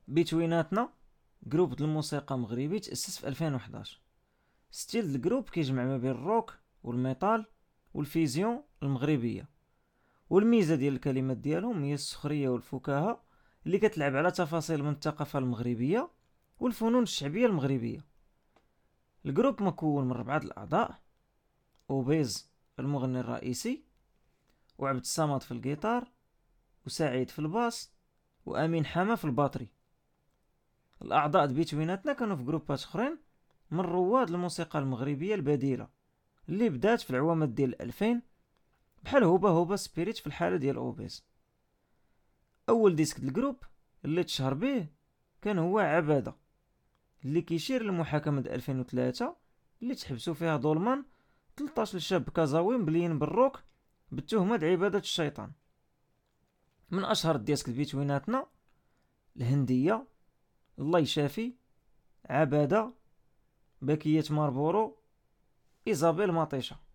بيتويناتنا جروب د الموسيقى مغربي تأسس في 2011. ستيل د الجروب كيجمع ما بين الروك والميتال والفيزيون المغربيه، والميزه ديال الكلمات ديالهم هي السخريه والفكاهه اللي كتلعب على تفاصيل من الثقافه المغربيه والفنون الشعبيه المغربيه. الجروب مكون من 4 الاعضاء: اوبيز المغني الرئيسي، وعبد الصمد في الجيتار، وسعيد في الباس، وامين حما في الباطري. الاعضاء بيتويناتنا كانوا في جروبات اخرين من رواد الموسيقى المغربيه البديله اللي بدات في العوامات ديال 2000، بحال هوبا هوبا سبيريت في الحاله ديال اوبيز. اول ديسك ديال الجروب اللي تشهر به كان هو عباده، اللي كيشير للمحاكمه ديال 2003 اللي تحبسوا فيها ظلما 13 شاب كازاوي مبليين بالروك بالتهمه ديال عباده الشيطان. من اشهر الديسك بيتويناتنا الهنديه، الله يشافي، عباده، بكيه ماربورو، ايزابيل مطيشه.